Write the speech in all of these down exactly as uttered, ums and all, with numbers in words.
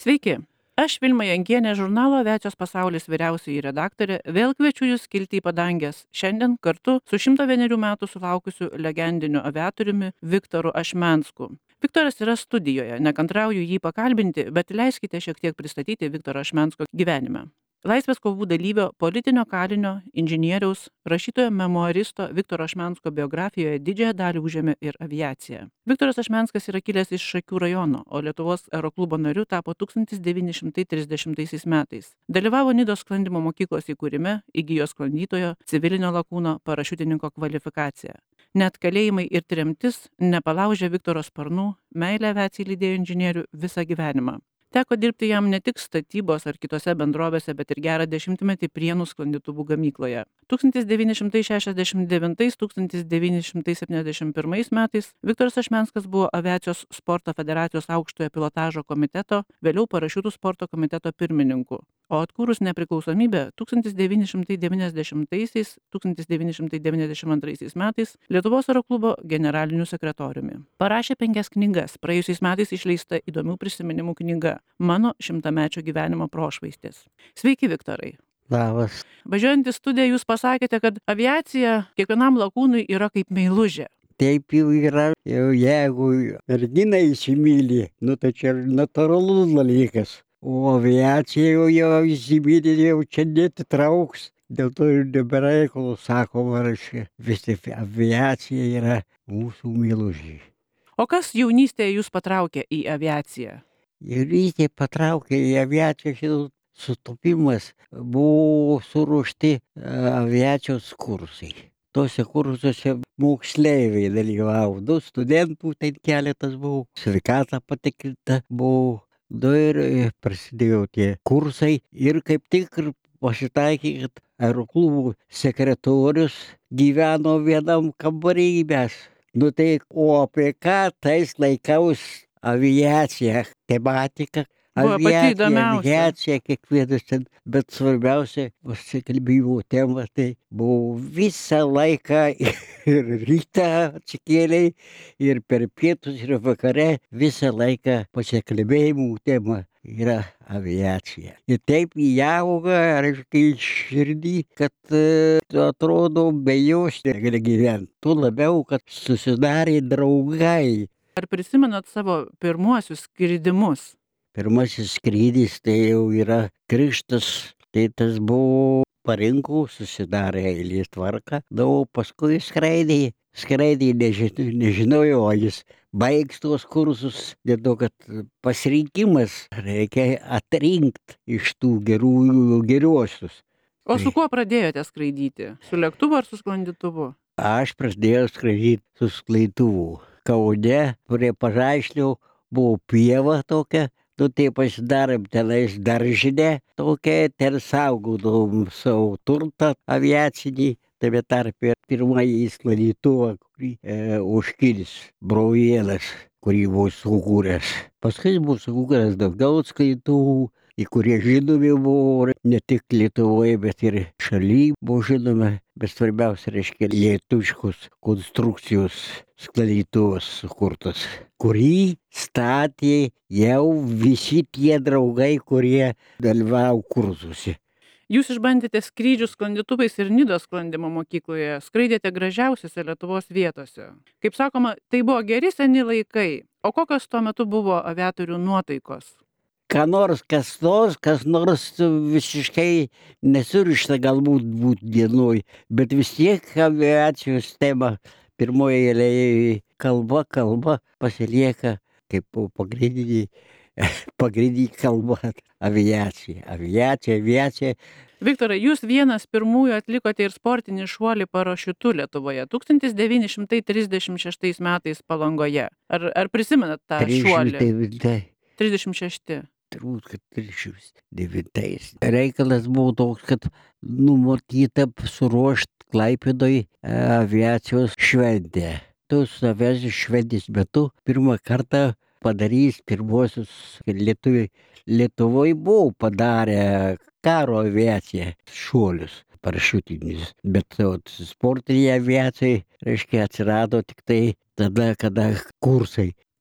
Sveiki, aš Vilma Jankienė, žurnalo Aviacijos pasaulis vyriausioji redaktorė, vėl kviečiu Jūs kilti į padangės. Šiandien kartu su šimto vienerių metų sulaukusiu legendiniu aviatoriumi Viktoru Ašmensku. Viktoras yra studijoje, nekantrauju jį pakalbinti, bet leiskite šiek tiek pristatyti Viktoro Ašmensko gyvenimą. Laisvės kovų dalyvio, politinio kalinio, inžinieriaus, rašytojo memuaristo Viktoro Ašmensko biografijoje didžiąją dalį užėmė ir aviacija. Viktoras Ašmenskas yra kilęs iš Šakių rajono, o Lietuvos aeroklubo nariu tapo tūkstantis devyni šimtai trisdešimtaisiais metais. Dalyvavo Nidos sklandymo mokyklos įkūrime, įgijo sklandytojo, civilinio lakūno, parašiutininko kvalifikaciją. Net kalėjimai ir tremtis nepalaužė Viktoro sparnų, meilė aviacijai lydėjo inžinierių visą gyvenimą. Teko dirbti jam ne tik statybos ar kitose bendrovėse, bet ir gerą dešimtmetį Prienų sklandytuvų gamykloje. tūkstantis devyni šimtai šešiasdešimt devintais - tūkstantis devyni šimtai septyniasdešimt pirmais metais Viktoras Ašmenskas buvo Aviacijos sporto federacijos aukštojo pilotažo komiteto, vėliau parašiutų sporto komiteto pirmininku. O atkūrus nepriklausomybę tūkstantis devyni šimtai devyniasdešimtaisiais - tūkstantis devyni šimtai devyniasdešimt antraisiais metais Lietuvos aeroklubo generaliniu sekretoriumi. Parašė penkias knygas, praėjusiais metais išleista įdomių prisiminimų knyga Mano šimtamečio gyvenimo prošvaistės. Sveiki, Viktorai. Labas. Važiuojant į studiją jūs pasakėte, kad aviacija kiekvienam lakūnui yra kaip meilužė. Taip jau yra, jau jeigu mergina įsimyli, nu tai čia natūralus dalykas. O aviacija jau, jau įsimyli, jau čia netitrauks. Dėl to ir nebereikalo sakoma, reiškia, vis tik aviacija yra mūsų meilužė. O kas jaunystėje jūs patraukė į aviaciją? Jaunystėje patraukė į aviaciją šitas sutapimas, buvo suruošti aviacijos kursai. Tuose kursuose moksleiviai dalyvavo, du studentų ten keletas buvo, sveikata patikrinta buvo, du ir prasidėjo tie kursai ir kaip tik ir pasitaikė, kad aeroklubų sekretorius gyveno vienam kambarį mes. Nu tai, o apie ką tais laikaus aviacija, tematika, Buvo pati aviacija, įdomiausia. aviacija, kiekvienas ten, bet svarbiausia, pasikalbėjimo tema, tai buvo visą laiką ir rytą atsikėlė, ir per pietus, ir vakare, visą laiką pasikalbėjimų tema yra aviacija. Ir taip įauga, reiškia, širdį, kad e, atrodo, be jos negali gyventi. Tuo labiau, kad susidarė draugai. Ar prisimenat savo pirmuosius skridimus? Pirmasis skrydis tai jau yra krikštas, tai tas buvo parinko, susidarė eilės tvarka, na, o paskui skraidė, skraidė, nežino, nežinojo, o jis baigs tuos kursus, dėl to, kad pasirinkimas reikia atrinkti iš tų gerųjų geriuosius. O su kuo pradėjote skraidyti? Su lėktuvu ar su sklandytuvu? Aš pradėjau skraidyti su sklaiduvu. Kaune, prie Pažaišlių, buvo pieva tokia, nu tai pasidarėm tenais daržinę tokią, ten saugodom savo turtą aviacinį, tame tarpe pirmąjį sklandytuvą, kurį e, Oškinis Brauvėnas, kurį buvo sukūręs. Paskui buvo sukūręs daugiau sklandytuvų, į kurie žinomi buvo ne tik Lietuvoje, bet ir šaly buvo žinomi, bet svarbiausia, reiškia, lietuviškos konstrukcijos sklandytuvas sukurtas, kurį statė jau visi tie draugai, kurie dalyvavo kursuose. Jūs išbandėte skrydžius sklandytuvais ir Nidos sklandymo mokykloje, skraidėte gražiausiose Lietuvos vietose. Kaip sakoma, tai buvo geri seni laikai. O kokios tuo metu buvo aviatorių nuotaikos? Ką nors, kas nors, kas nors visiškai nesurišta galbūt būt dienoj, bet vis tiek aviacijos tema pirmoje eilėje kalba, kalba pasilieka kaip pagrindinė, pagrindinė kalba aviacija, aviacija, aviacija. Viktorai, jūs vienas pirmųjų atlikote ir sportinį šuolį parašiutu Lietuvoje tūkstantis devyni šimtai trisdešimt šeštais metais Palangoje. Ar, ar prisimenat tą šuolį? trisdešimt šešti. Turbūt, kad trisdešimt devintais. Reikalas buvo toks, kad numatyta suruošti Klaipėdoj aviacijos šventę. Tos aviacijos šventės metu pirmą kartą padarys pirmosius lietuviai. Lietuvoje buvo padarę karo aviaciją šuolius parašiutinis, bet sportinė aviacija, reiškia, atsirado tik tai tada, kada kursai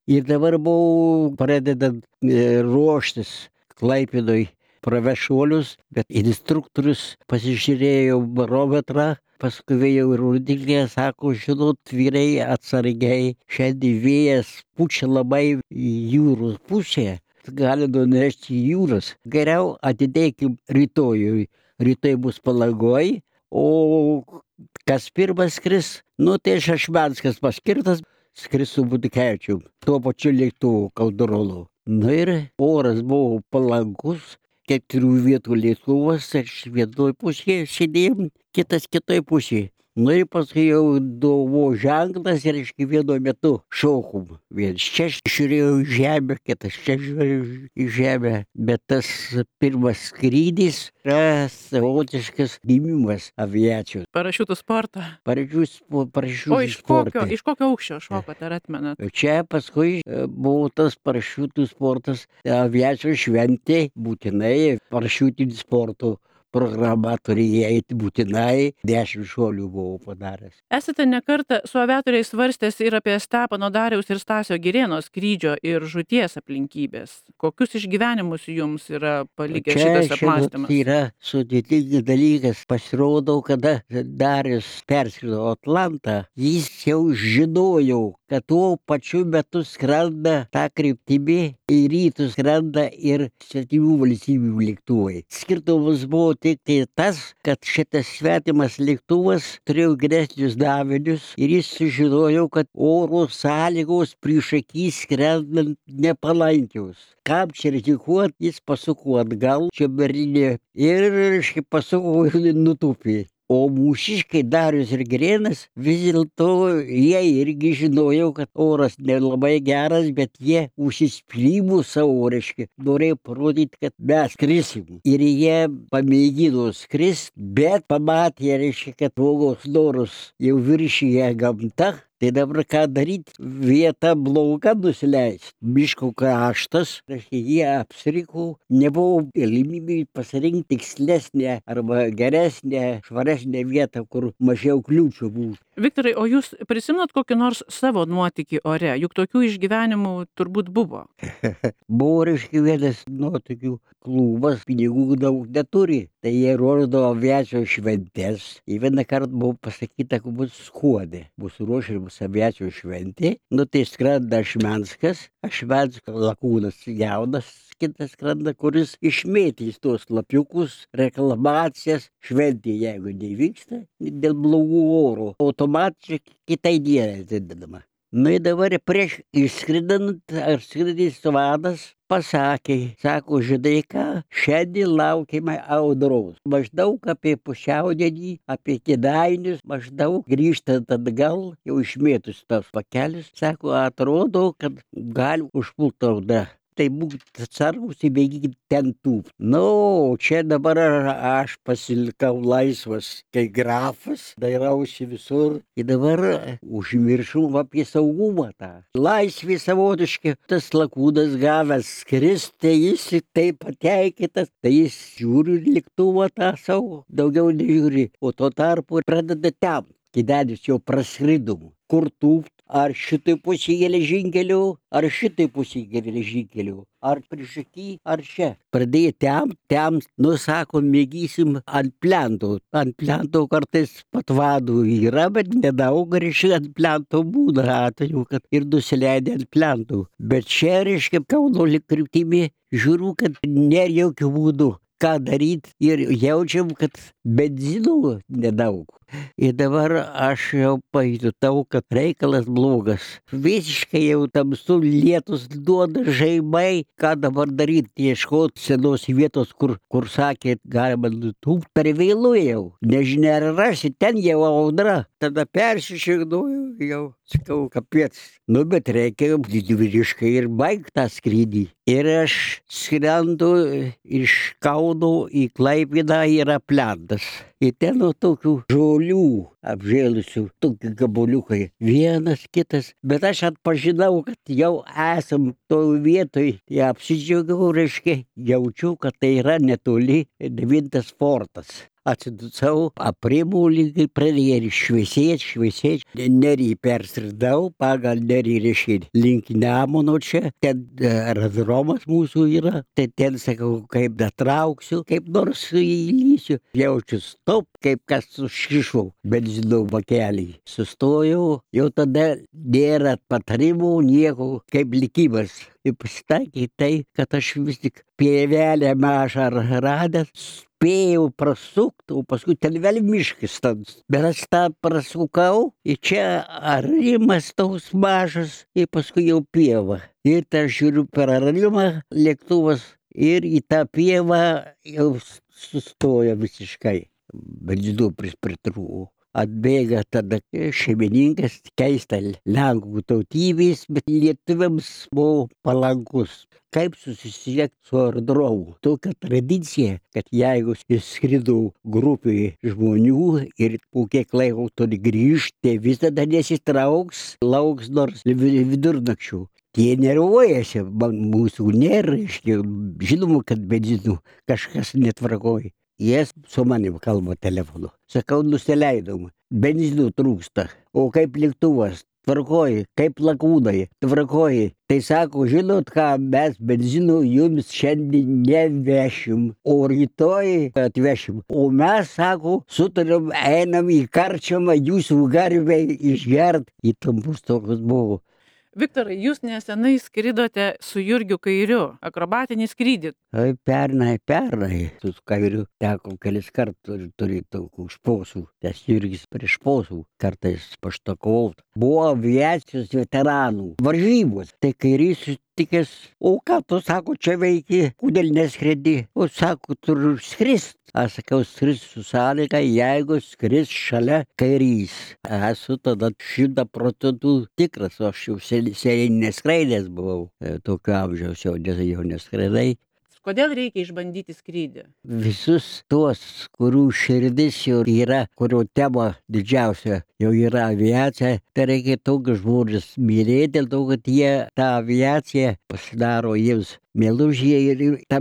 Ir dabar buvau pradedant e, ruoštis Klaipėdoj pravešuolius, bet instruktorius pasižiūrėjo barometrą, paskui vėjo rodiklė, sako, žinot, vyrai atsargiai, šiandien vėjas pučia labai į jūros pusę, gali nunešti į jūras. Geriau atidėkim rytojui, rytoj bus Palangoj, o kas pirmas skris, nu tai Šašmenskas paskirtas, skris su Butkevičium, tuo pačiu lėktuvu Kaldrolu. Na ir oras buvo palankus, keturių vietų lėktuvas, aš vienoj pusėje sėdėjom, kitas kitoj pusėje. Na ir paskui jau buvo ženklas ir iš vienu metu šokom. Vienas čia žiūrėjau į žemę, kitas čia žiūrėjau į žemę. Bet tas pirmas skrydis yra savotiškas gimimas aviacijos. Parašiutų sportą. Parašiutų O iš kokio, sportą. iš kokio aukščio šokot, ar atmenat? Čia paskui e, buvo tas parašiutų sportas, aviacijos šventė, būtinai parašiutinis sporto programa turėjo eiti būtinai, dešimt šuolių buvau padaręs. Esate ne kartą su aviatoriais svarstęs ir apie Stepono Dariaus ir Stasio Girėno skrydžio ir žūties aplinkybės. Kokius išgyvenimus jums yra palikęs šitas Čia, žinot, apmąstymas? yra sudėtingas dalykas. Pasirodo, kada Darius perskrido Atlantą, jis jau žinojo, kad tuo pačiu metu skrenda tą kryptimį, į rytus skrenda ir svetimų valstybių lėktuvai. Skirtumas buvo tik tai tas, kad šitas svetimas lėktuvas turėjo geresnius davinius ir jis sužinojo, kad oro sąlygos priešaky skrendant nepalankios. Kam čia rizikuot, jis pasuko atgal, čia Berlyne ir, reiškia, pasuko ir nutūpė. O mūšiškai Darius ir Girėnas vis dėlto jie irgi žinojo, kad oras nelabai geras, bet jie užsispyrimo savo, reiškia, norėjo parodyti, kad mes skrisim. Ir jie pamėgino skrist, bet pamatė, reiškia, kad blogos norus jau viršyje gamta. Tai dabar ką daryti? Vieta bloga nusileist. Miško kraštas, reiškia, jie apsiriko, nebuvo galimybė pasirinkti tikslesnę arba geresnę, švaresnę vietą, kur mažiau kliūčių būtų. Viktorai, o jūs prisimenat kokį nors savo nuotykį ore? Juk tokių išgyvenimų turbūt buvo. Buvo, reiškia, vienas nuotykių klubas, pinigų daug neturi. Tai jie rodo aviacijos šventės. Ir vieną kartą buvo pasakyta, kad bus Skuode. Bus ruošiamas aviacijos šventė. Nu tai skrenda Ašmenskas. Ašmenskas lakūnas jaunas, kitas skrenda, kuris išmėtys tuos lapiukus, reklamacijas, šventė, jeigu nevyksta, dėl blogų oro. Automatiškai kitai dienai atidedama. Nu ir dabar prieš išskridant, ar skridys vadas pasakė, sako, žinai ką, šiandien laukime audros. Maždaug apie pusiaudienį, apie Kėdainius, maždaug grįžtant atgal, jau išmėtus tas pakelis, sako, atrodo, kad gali užpult audra. Tai būkite atsargus, įbėgykit ten tūpt. Nu, čia dabar aš pasilikau laisvas, kai grafas, dairausi visur. Ir dabar užmiršau apie saugumą tą. Laisvė savotiškai, tas lakūnas gavęs skrist, tai jis taip patenkintas, tai jis žiūri lėktuvą tą savo, daugiau nežiūri. O tuo tarpu pradeda temt. Kėdainius jau praskridom. Kur tūpt? Ar šitai pusė geležinkelių, ar šitai pusė geležinkelių, ar priešaky, ar čia. Pradėjo temt, temt, nu sako, mėgysim ant plento. Ant plento kartais patvadų yra, bet nedaug, reiškia, ant plento būna atveju, kad ir nusileidė ant plento. Bet čia, reiškia, Kauno kryptimi žiūriu, kad nėra jokių būdų. Ką daryti ir jaučiam, kad benzino nedaug. Ir dabar aš jau pajutau, kad reikalas blogas. Visiškai jau tamsu, lietus duoda žaimai. Ką dabar daryti? Ieškoti senos vietos, kur, kur sakė, galima nutūpt. Per vėlu jau. Nežinia, ar rasi, ten jau audra. Tada persišignoju, jau sakau, kapiec. Nu, bet reikia didvyriškai ir baigt tą skrydį. Ir aš skrendu iš Kauno į Klaipėdą, yra plentas. Ir ten nuo tokių žolių apžėlusių, tokie gabaliukai. Vienas, kitas. Bet aš atpažinau, kad jau esam toj vietoj. Tai apsidžiaugiau, reiškia, jaučiu, kad tai yra netoli devintas fortas. atsidusau, aprimo lygiai pradėjo ir šviesėt, šviesėt. Nerį perskridau, pagal nerį reiškia link Nemuno čia, ten aerodromas mūsų yra, tai ten sakau, kaip datrauksiu, kaip nors įlysiu. Jaučiu stop, kaip kas sušišau benzino bakelį. Sustojau, jau tada nėra patarimų, nieko, kaip likimas. Ir pasitaikė tai, kad aš vis tik pievelę mažą radęs, spėjau prasukt, o paskui ten vėl miškas tas. Bet aš tą prasukau, ir čia arimas toks mažas, ir paskui jau pieva. Ir tą žiūriu per arimą lėktuvas, ir į tą pievą jau sustoja visiškai. Benzino pritrūko. Atbėga tada šeimininkas, keista lenkų tautybės, bet lietuviams buvo palankus. Kaip susisiekt su aerodromu? Tokia tradicija, kad jeigu skrido grupė žmonių ir po kiek laiko turi grįžti, tai visada nesitrauks, lauks nors vidurnakčių. Tie nervuojasi, mūsų nėra, žinoma, kad benzino kažkas netvarkoja. Jie su manim kalba telefonu. Sakau, nusileidom, benzino trūksta. O kaip lėktuvas, tvarkoji, kaip lakūnai, tvarkoji. Tai sako, žinot ką, mes benzino jums šiandien nevešim, o rytoj atvešim. O mes, sako, sutarėm, einam į karčiamą jūsų garbę išgert. Įtampus tokius buvo. Viktorai, jūs nesenai skridote su Jurgiu Kairiu, akrobatinį skrydį. Ai, pernai, pernai, su Kairiu teko kelis kartus turėti daug už posų, nes Jurgis prieš posų kartais paštakavau. Buvo aviacijos veteranų varžybos, tai Kairys sutikęs, o ką tu, sako, čia veiki, kodėl neskredi? O sako, turiu skrist. Aš sakau, skris su sąlyga, jeigu skris šalia Kairys. Esu tada šimtą procentų tikras, o aš jau seniai neskraidęs buvau. Tokio amžiaus jau, jau neskraidai. Kodėl reikia išbandyti skrydį? Visus tuos, kurių širdis jau yra, kurio tema didžiausia jau yra aviacija, tai reikia tokius žmonės mylėti, dėl to, kad jie tą aviaciją pasidaro jiems meilužiai ir ta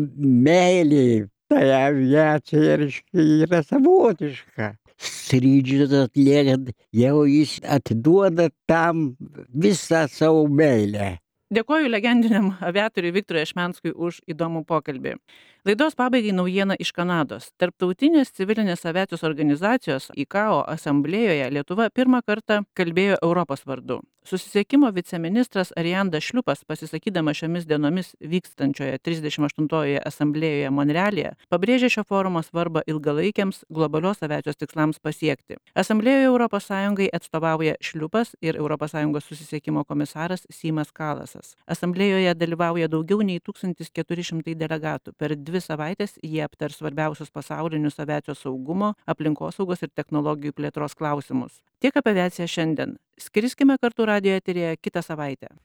meilė. Tai aviacija, reiškia, yra savotiška. Skrydžius atliekant, jau jis atiduoda tam visą savo meilę. Dėkoju legendiniam aviatoriui Viktorui Ašmenskui už įdomų pokalbį. Laidos pabaigai naujiena iš Kanados. Tarptautinės civilinės aviacijos organizacijos I C A O asamblėjoje Lietuva pirmą kartą kalbėjo Europos vardu. Susisiekimo viceministras Ariandas Šliupas, pasisakydama šiomis dienomis vykstančioje trisdešimt aštuntojoje asamblėjoje Monrealyje, pabrėžė šio forumo svarbą ilgalaikiams globalios aviacijos tikslams pasiekti. Asamblėjoje Europos Sąjungai atstovauja Šliupas ir Europos Sąjungos susisiekimo komisaras Simas Kalasas. Asamblėjoje dalyvauja daugiau nei tūkstantis keturi šimtai delegatų. Per dvi savaites jie aptars svarbiausius pasaulinius aviacijos saugumo, aplinkosaugos ir technologijų plėtros klausimus. Tiek apie aviaciją šiandien. Skriskime kartu radijo eteryje kitą savaitę.